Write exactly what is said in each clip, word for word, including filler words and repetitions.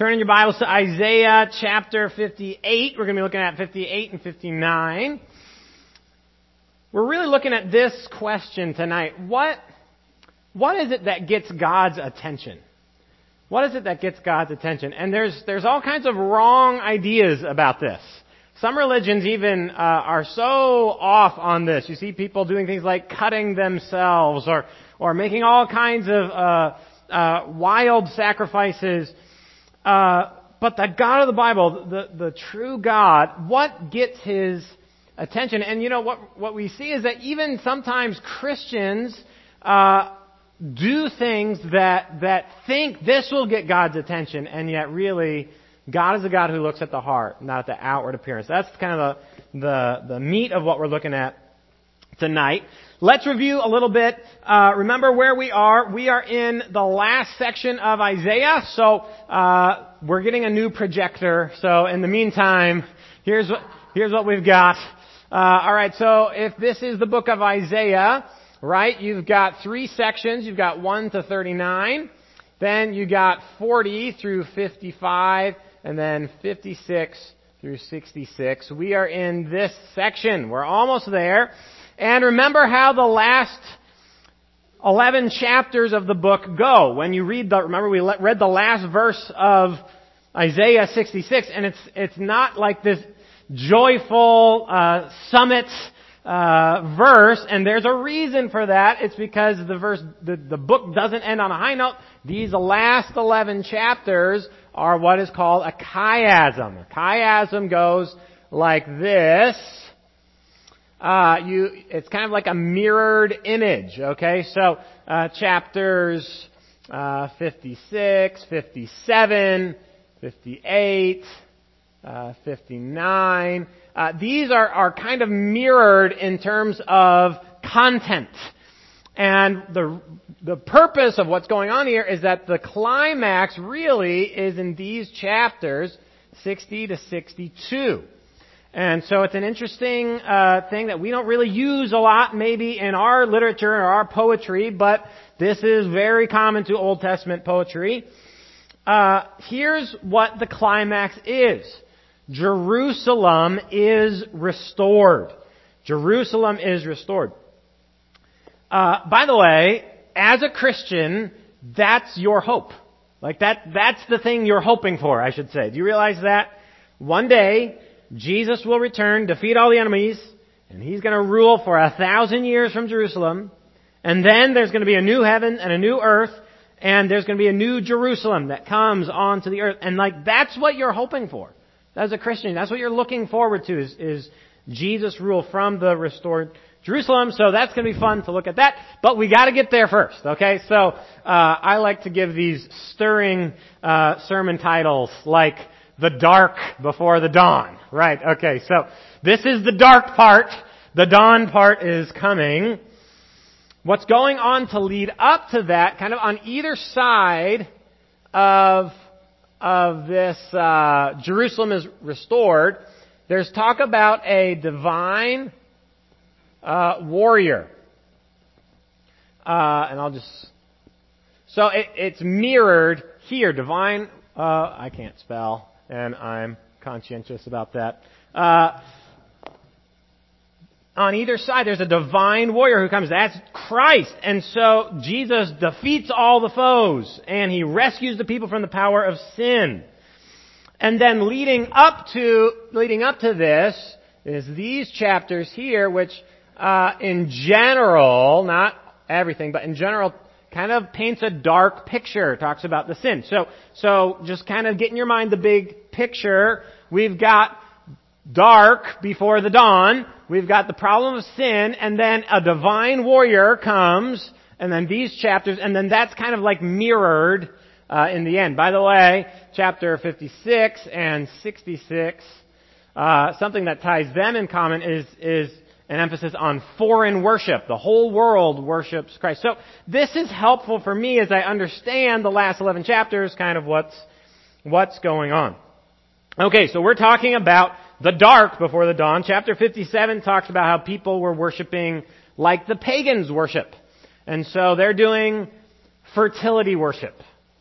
Turn in your Bibles to Isaiah chapter fifty-eight. We're going to be looking at fifty-eight and fifty-nine. We're really looking at this question tonight. What, what is it that gets God's attention? What is it that gets God's attention? And there's, there's all kinds of wrong ideas about this. Some religions even uh, are so off on this. You see people doing things like cutting themselves or, or making all kinds of uh, uh, wild sacrifices. Uh, but the God of the Bible, the, the true God, what gets His attention? And you know, what, what we see is that even sometimes Christians uh, do things that, that think this will get God's attention, and yet really, God is a God who looks at the heart, not at the outward appearance. That's kind of the, the, the meat of what we're looking at tonight. Let's review a little bit. Uh, remember where we are. We are in the last section of Isaiah. So uh, we're getting a new projector. So in the meantime, here's what here's what we've got. Uh, all right. So if this is the book of Isaiah, right? You've got three sections. You've got one to thirty-nine. Then you got forty through fifty-five, and then fifty-six through sixty-six. We are in this section. We're almost there. And remember how the last eleven chapters of the book go. When you read the, remember we read the last verse of Isaiah sixty-six, and it's it's not like this joyful uh, summit uh, verse, and there's a reason for that. It's because the verse, the, the book doesn't end on a high note. These last eleven chapters are what is called a chiasm. A chiasm goes like this. Uh, you, it's kind of like a mirrored image, okay? So, uh, chapters, uh, fifty-six, fifty-seven, fifty-eight, uh, fifty-nine, uh, these are, are kind of mirrored in terms of content. And the, the purpose of what's going on here is that the climax really is in these chapters, sixty to sixty-two. And so it's an interesting uh, thing that we don't really use a lot maybe in our literature or our poetry, but this is very common to Old Testament poetry. Uh, here's what the climax is. Jerusalem is restored. Jerusalem is restored. Uh, by the way, as a Christian, that's your hope. Like that, that's the thing you're hoping for, I should say. Do you realize that? One day, Jesus will return, defeat all the enemies, and He's going to rule for a thousand years from Jerusalem. And then there's going to be a new heaven and a new earth, and there's going to be a new Jerusalem that comes onto the earth. And like, that's what you're hoping for. As a Christian, that's what you're looking forward to is, is Jesus' rule from the restored Jerusalem. So that's going to be fun to look at that. But we got to get there first, okay? So uh, I like to give these stirring uh, sermon titles like The Dark Before the Dawn. Right, okay, so this is the dark part. The dawn part is coming. What's going on to lead up to that, kind of on either side of, of this uh, Jerusalem is restored, there's talk about a divine uh, warrior. Uh, and I'll just... So it, it's mirrored here. Divine... Uh, I can't spell, and I'm conscientious about that. Uh, on either side, there's a divine warrior who comes. That's Christ. And so Jesus defeats all the foes, and He rescues the people from the power of sin. And then leading up to leading up to this is these chapters here, which uh, in general, not everything, but in general, kind of paints a dark picture, talks about the sin. So, so just kind of get in your mind the big picture. We've got dark before the dawn. We've got the problem of sin, and then a divine warrior comes, and then these chapters, and then that's kind of like mirrored uh, in the end. By the way, chapter fifty-six and sixty-six, uh, something that ties them in common is is an emphasis on foreign worship. The whole world worships Christ. So this is helpful for me as I understand the last eleven chapters, kind of what's what's going on. Okay, so we're talking about the dark before the dawn. Chapter fifty-seven talks about how people were worshiping like the pagans worship. And so they're doing fertility worship.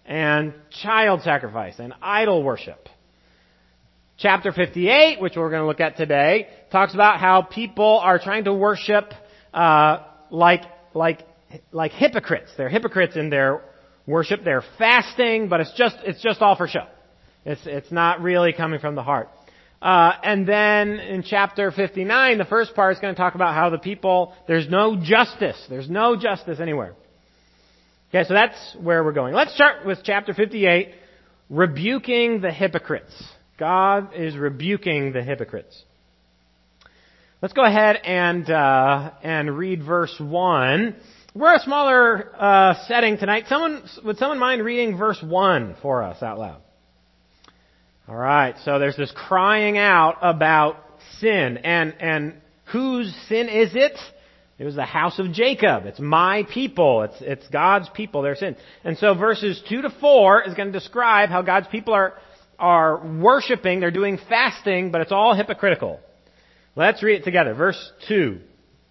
and child sacrifice and idol worship. Chapter fifty-eight, which we're going to look at today, talks about how people are trying to worship uh, like like like hypocrites. They're hypocrites in their worship. They're fasting, but it's just it's just all for show. It's it's not really coming from the heart. Uh, and then in chapter fifty-nine, the first part is going to talk about how the people, there's no justice. There's no justice anywhere. Okay, so that's where we're going. Let's start with chapter fifty-eight, rebuking the hypocrites. God is rebuking the hypocrites. Let's go ahead and uh, and read verse one. We're a smaller uh, setting tonight. Someone would someone mind reading verse one for us out loud? All right. So there's this crying out about sin, and and whose sin is it? It was the house of Jacob. It's my people. It's it's God's people. Their sin. And so verses two to four is going to describe how God's people are are worshiping. They're doing fasting, but it's all hypocritical. Let's read it together. Verse two.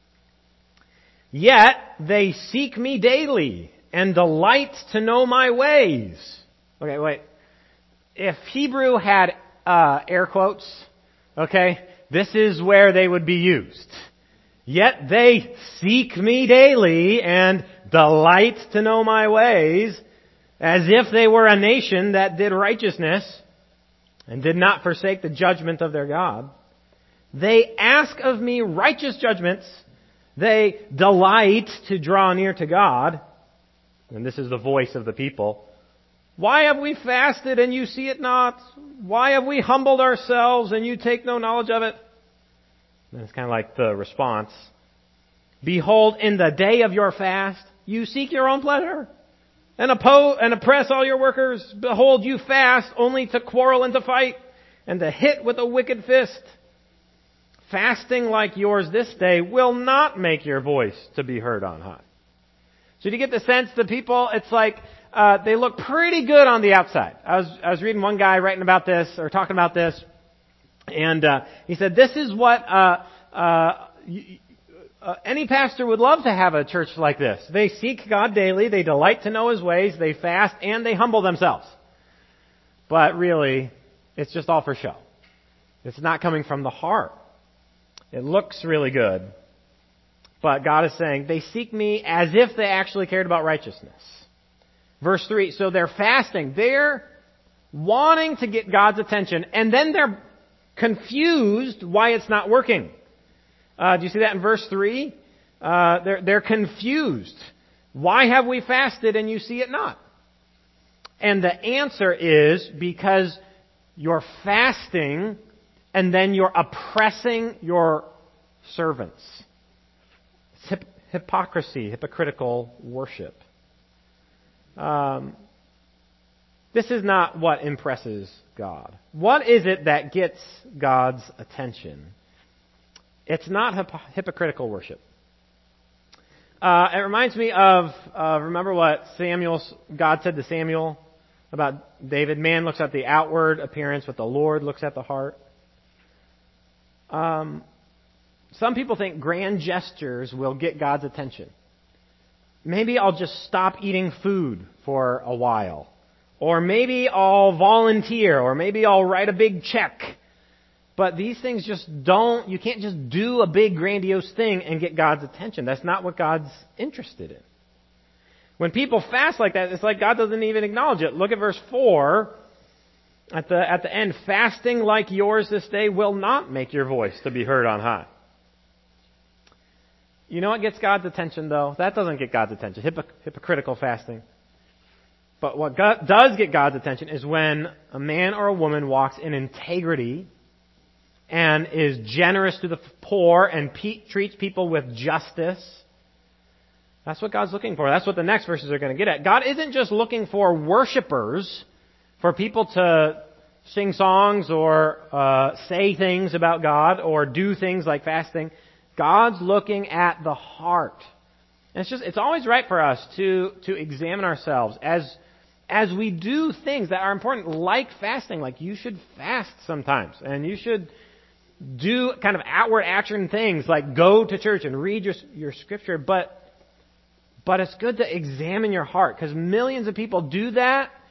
Yet they seek me daily and delight to know my ways. Okay, wait. If Hebrew had uh, air quotes, okay, this is where they would be used. Yet they seek me daily and delight to know my ways, as if they were a nation that did righteousness and did not forsake the judgment of their God. They ask of me righteous judgments. They delight to draw near to God. And this is the voice of the people. Why have we fasted and you see it not? Why have we humbled ourselves and you take no knowledge of it? And it's kind of like the response. Behold, in the day of your fast, you seek your own pleasure and oppose and oppress all your workers. Behold, you fast only to quarrel and to fight and to hit with a wicked fist. Fasting like yours this day will not make your voice to be heard on high. So do you get the sense the people, it's like, Uh, they look pretty good on the outside. I was I was reading one guy writing about this or talking about this, and uh, he said this is what uh, uh, you, uh, any pastor would love to have a church like this. They seek God daily, they delight to know His ways, they fast, and they humble themselves. But really, it's just all for show. It's not coming from the heart. It looks really good, but God is saying they seek me as if they actually cared about righteousness. Verse three, so they're fasting. They're wanting to get God's attention, and then they're confused why it's not working. Uh, do you see that in verse three? Uh, they're, they're confused. Why have we fasted and you see it not? And the answer is because you're fasting and then you're oppressing your servants. It's hip- hypocrisy, hypocritical worship. Um, this is not what impresses God. What is it that gets God's attention? It's not hip- hypocritical worship. Uh, it reminds me of, uh, remember what Samuel, God said to Samuel about David? Man looks at the outward appearance, but the Lord looks at the heart. Um, some people think grand gestures will get God's attention. Maybe I'll just stop eating food for a while. Or maybe I'll volunteer. Or maybe I'll write a big check. But these things just don't, you can't just do a big grandiose thing and get God's attention. That's not what God's interested in. When people fast like that, it's like God doesn't even acknowledge it. Look at verse four. At the, at the end, fasting like yours this day will not make your voice to be heard on high. You know what gets God's attention, though? That doesn't get God's attention. Hypoc- hypocritical fasting. But what God does get God's attention is when a man or a woman walks in integrity and is generous to the poor and pe- treats people with justice. That's what God's looking for. That's what the next verses are going to get at. God isn't just looking for worshipers, for people to sing songs or uh, say things about God or do things like fasting. God's looking at the heart. And it's just, it's always right for us to, to examine ourselves as, as we do things that are important, like fasting. Like you should fast sometimes. And you should do kind of outward action things like go to church and read your, your scripture. But, but it's good to examine your heart because millions of people do that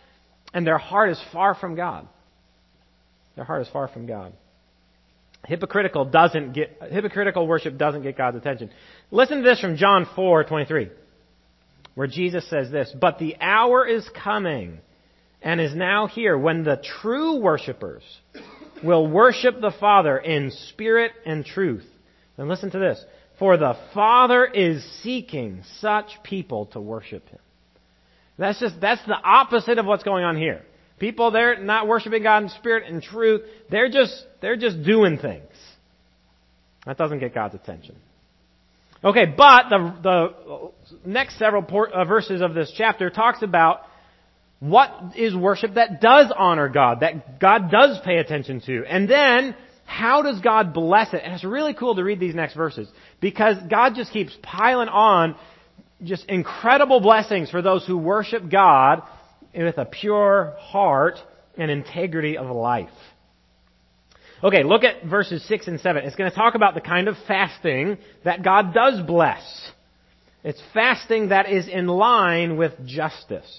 and their heart is far from God. Their heart is far from God. Hypocritical doesn't get hypocritical worship doesn't get God's attention. Listen to this from John four twenty-three, where Jesus says this, "But the hour is coming and is now here when the true worshipers will worship the Father in spirit and truth." And listen to this, "For the Father is seeking such people to worship Him." That's just that's the opposite of what's going on here. People, they're not worshiping God in spirit and truth. They're just, they're just doing things. That doesn't get God's attention. Okay, but the, the next several por- uh, verses of this chapter talks about what is worship that does honor God, that God does pay attention to. And then, how does God bless it? And it's really cool to read these next verses, because God just keeps piling on just incredible blessings for those who worship God with a pure heart and integrity of life. Okay, look at verses six and seven. It's going to talk about the kind of fasting that God does bless. It's fasting that is in line with justice.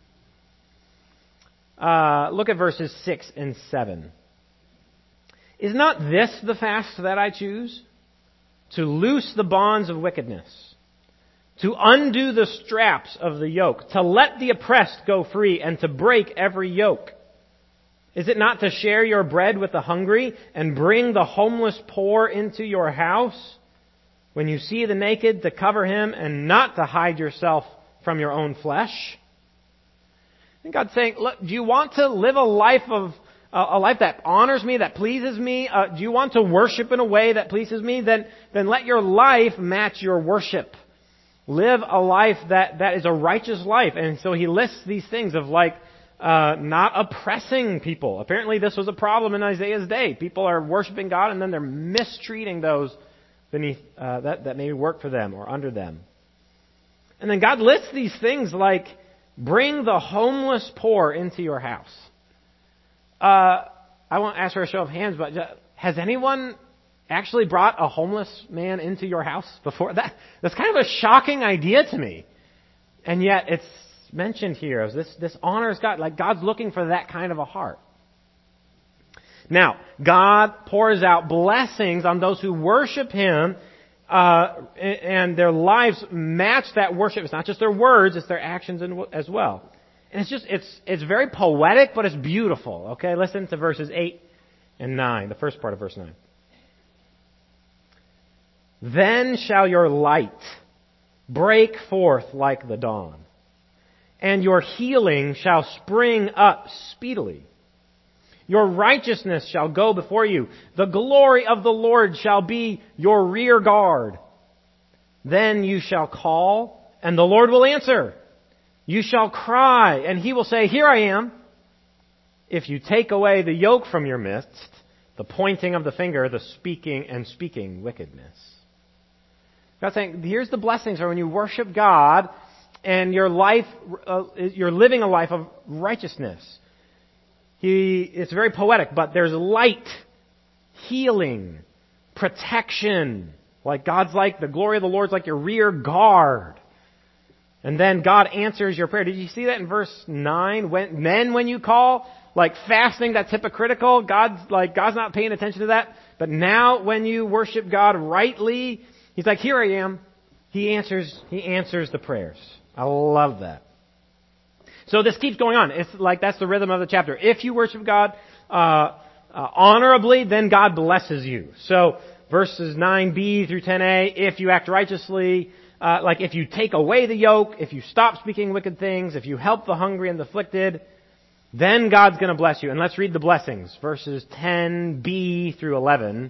Uh, look at verses six and seven. "Is not this the fast that I choose? To loose the bonds of wickedness, to undo the straps of the yoke, to let the oppressed go free, and to break every yoke? Is it not to share your bread with the hungry, and bring the homeless poor into your house? When you see the naked, to cover him, and not to hide yourself from your own flesh?" And God's saying, look, do you want to live a life of uh, a life that honors me, that pleases me? Uh, do you want to worship in a way that pleases me? Then, then let your life match your worship. Live a life that, that is a righteous life. And so he lists these things of like uh, not oppressing people. Apparently this was a problem in Isaiah's day. People are worshiping God and then they're mistreating those beneath uh, that, that maybe work for them or under them. And then God lists these things like bring the homeless poor into your house. Uh, I won't ask for a show of hands, but has anyone actually brought a homeless man into your house before? That that's kind of a shocking idea to me. And yet it's mentioned here as this, this honors God. Like God's looking for that kind of a heart. Now, God pours out blessings on those who worship Him, uh, and their lives match that worship. It's not just their words, it's their actions as well. And it's just, it's, it's very poetic, but it's beautiful. Okay, listen to verses eight and nine, the first part of verse nine. "Then shall your light break forth like the dawn, and your healing shall spring up speedily. Your righteousness shall go before you. The glory of the Lord shall be your rear guard. Then you shall call, and the Lord will answer. You shall cry, and He will say, 'Here I am.' If you take away the yoke from your midst, the pointing of the finger, the speaking and speaking wickedness." God's saying, here's the blessings are when you worship God and your life, uh, you're living a life of righteousness. He, it's very poetic, but there's light, healing, protection. Like God's like, the glory of the Lord's like your rear guard. And then God answers your prayer. Did you see that in verse nine? When, then when you call, like fasting, that's hypocritical. God's like, God's not paying attention to that. But now when you worship God rightly, He's like, "Here I am." He answers, He answers the prayers. I love that. So this keeps going on. It's like that's the rhythm of the chapter. If you worship God uh, uh, honorably, then God blesses you. So verses nine b through ten a, if you act righteously, uh, like if you take away the yoke, if you stop speaking wicked things, if you help the hungry and the afflicted, then God's going to bless you. And let's read the blessings. Verses ten b through eleven.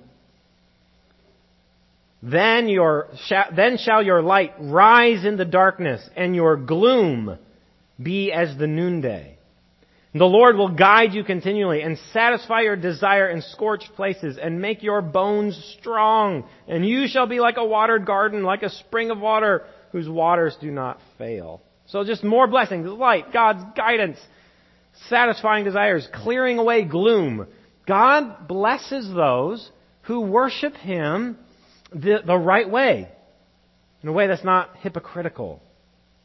Then your then shall your light rise in the darkness, and your gloom be as the noonday. The Lord will guide you continually and satisfy your desire in scorched places and make your bones strong. And you shall be like a watered garden, like a spring of water whose waters do not fail. So just more blessings, light, God's guidance, satisfying desires, clearing away gloom. God blesses those who worship Him the, the right way, in a way that's not hypocritical.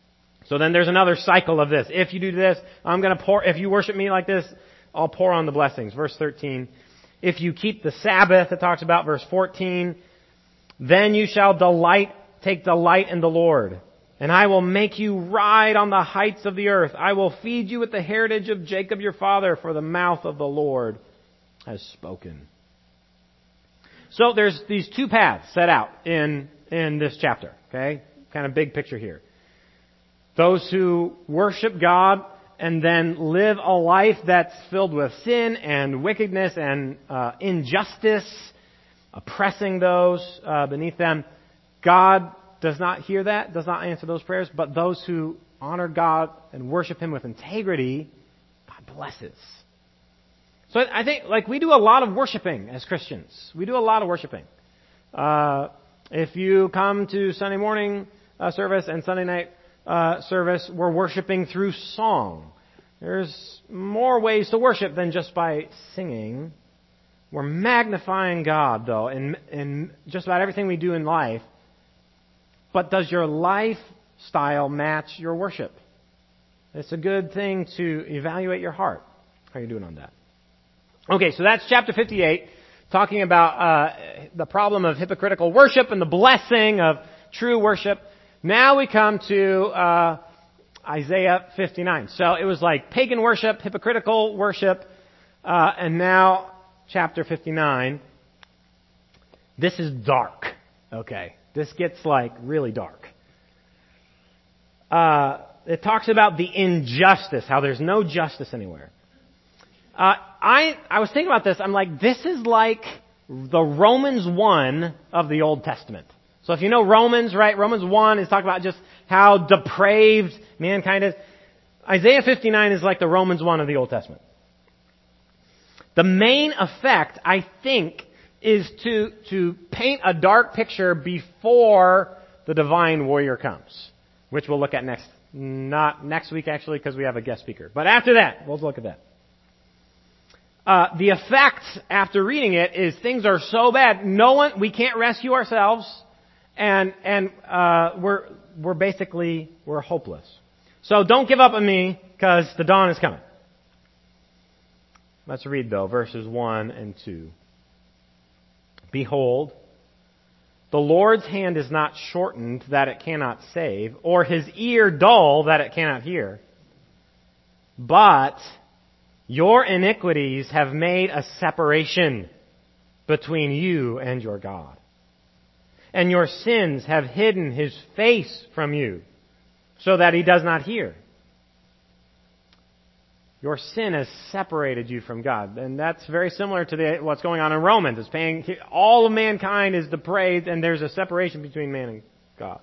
So then there's another cycle of this. If you do this, I'm going to pour, if you worship me like this, I'll pour on the blessings. Verse thirteen. If you keep the Sabbath, it talks about verse fourteen, then you shall delight, take delight in the Lord. And I will make you ride on the heights of the earth. I will feed you with the heritage of Jacob your father, for the mouth of the Lord has spoken. So there's these two paths set out in, in this chapter. Okay? Kind of big picture here. Those who worship God and then live a life that's filled with sin and wickedness and uh, injustice, oppressing those uh, beneath them. God does not hear that, does not answer those prayers, but those who honor God and worship Him with integrity, God blesses. So I think, like, we do a lot of worshiping as Christians. We do a lot of worshiping. Uh, if you come to Sunday morning uh, service and Sunday night uh, service, we're worshiping through song. There's more ways to worship than just by singing. We're magnifying God, though, in, in just about everything we do in life. But does your lifestyle match your worship? It's a good thing to evaluate your heart. How are you doing on that? Okay, so that's chapter fifty-eight, talking about uh, the problem of hypocritical worship and the blessing of true worship. Now we come to uh, Isaiah fifty-nine. So it was like pagan worship, hypocritical worship, uh, and now chapter fifty-nine. This is dark. Okay. This gets like really dark. Uh, it talks about the injustice, how there's no justice anywhere. Uh, I I was thinking about this. I'm like, this is like the Romans one of the Old Testament. So if you know Romans, right? Romans one is talking about just how depraved mankind is. Isaiah fifty-nine is like the Romans one of the Old Testament. The main effect, I think, is to, to paint a dark picture before the divine warrior comes, which we'll look at next, not next week actually, because we have a guest speaker. But after that, we'll look at that. Uh, the effect after reading it is things are so bad, no one, we can't rescue ourselves, and, and, uh, we're, we're basically, we're hopeless. So don't give up on me, because the dawn is coming. Let's read though, verses one and two. Behold, the Lord's hand is not shortened that it cannot save, or His ear dull that it cannot hear. But your iniquities have made a separation between you and your God. And your sins have hidden His face from you, so that He does not hear. Your sin has separated you from God. And that's very similar to the, what's going on in Romans. It's paying, all of mankind is depraved, and there's a separation between man and God.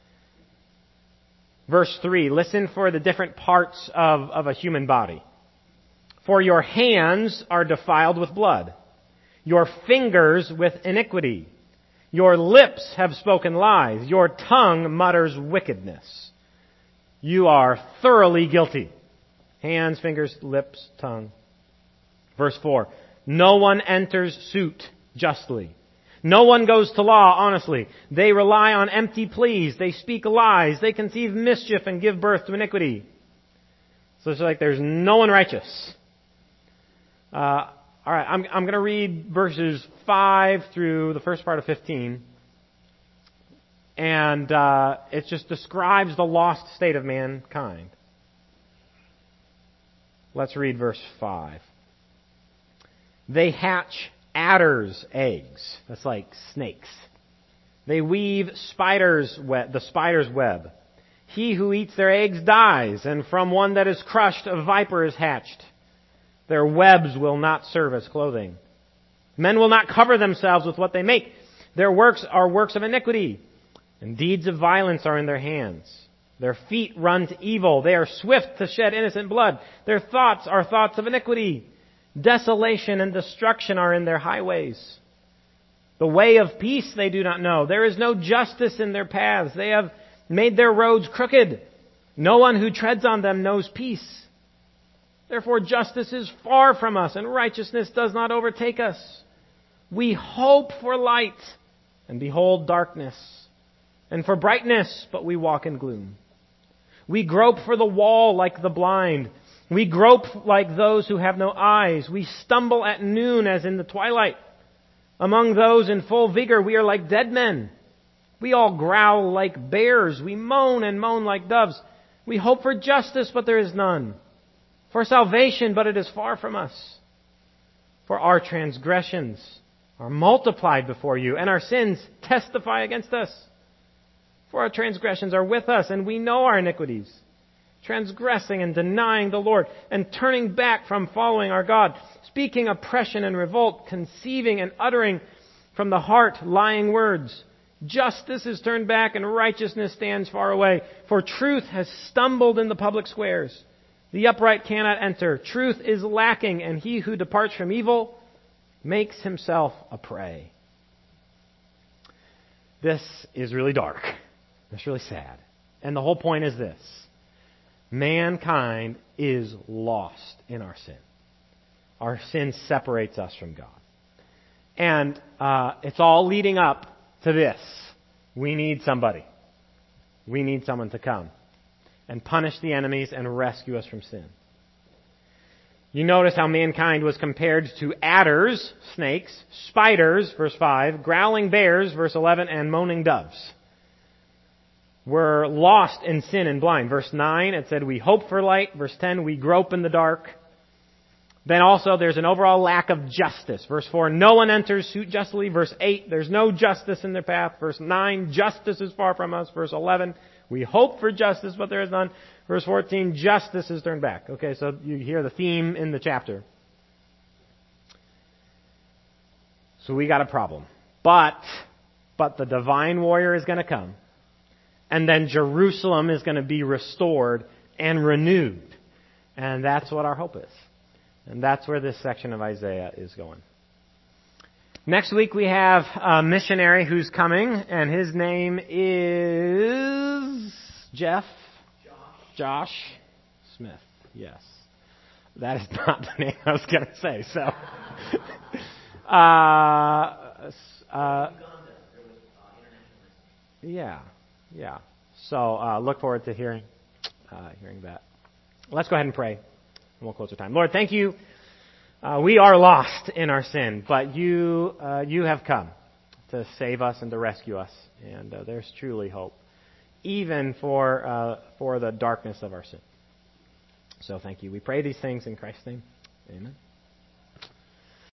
Verse three, listen for the different parts of, of a human body. For your hands are defiled with blood, your fingers with iniquity. Your lips have spoken lies, your tongue mutters wickedness. You are thoroughly guilty. Hands, fingers, lips, tongue. Verse four. No one enters suit justly. No one goes to law honestly. They rely on empty pleas. They speak lies. They conceive mischief and give birth to iniquity. So it's like there's no one righteous. Uh, all right, I'm, I'm going to read verses five through the first part of fifteen. And uh, it just describes the lost state of mankind. Let's read verse five. They hatch adders' eggs. That's like snakes. They weave spiders' web, the spider's web. He who eats their eggs dies, and from one that is crushed a viper is hatched. Their webs will not serve as clothing. Men will not cover themselves with what they make. Their works are works of iniquity, and deeds of violence are in their hands. Their feet run to evil. They are swift to shed innocent blood. Their thoughts are thoughts of iniquity. Desolation and destruction are in their highways. The way of peace they do not know. There is no justice in their paths. They have made their roads crooked. No one who treads on them knows peace. Therefore justice is far from us, and righteousness does not overtake us. We hope for light, and behold darkness, and for brightness, but we walk in gloom. We grope for the wall like the blind. We grope like those who have no eyes. We stumble at noon as in the twilight. Among those in full vigor, we are like dead men. We all growl like bears. We moan and moan like doves. We hope for justice, but there is none. For salvation, but it is far from us. For our transgressions are multiplied before you, and our sins testify against us. For our transgressions are with us, and we know our iniquities, transgressing and denying the Lord, and turning back from following our God, speaking oppression and revolt, conceiving and uttering from the heart lying words. Justice is turned back, and righteousness stands far away. For truth has stumbled in the public squares. The upright cannot enter. Truth is lacking, and he who departs from evil makes himself a prey. This is really dark. It's really sad. And the whole point is this. Mankind is lost in our sin. Our sin separates us from God. And uh, it's all leading up to this. We need somebody. We need someone to come and punish the enemies and rescue us from sin. You notice how mankind was compared to adders, snakes, spiders, verse five, growling bears, verse eleven, and moaning doves. We're lost in sin and blind. Verse nine, it said we hope for light. Verse ten, we grope in the dark. Then also there's an overall lack of justice. Verse four, no one enters suit justly. Verse eight, there's no justice in their path. Verse nine, justice is far from us. Verse eleven, we hope for justice, but there is none. Verse fourteen, justice is turned back. Okay, so you hear the theme in the chapter. So we got a problem. But, but the divine warrior is going to come. And then Jerusalem is going to be restored and renewed. And that's what our hope is. And that's where this section of Isaiah is going. Next week we have a missionary who's coming, and his name is Jeff? Josh. Josh Smith. Yes. That is not the name I was going to say, so. uh, uh, yeah. Yeah. So uh, look forward to hearing uh, hearing that. Let's go ahead and pray, and we'll close our time. Lord, thank you. Uh, we are lost in our sin, but you uh, you have come to save us and to rescue us, and uh, there's truly hope, even for uh, for the darkness of our sin. So thank you. We pray these things in Christ's name. Amen.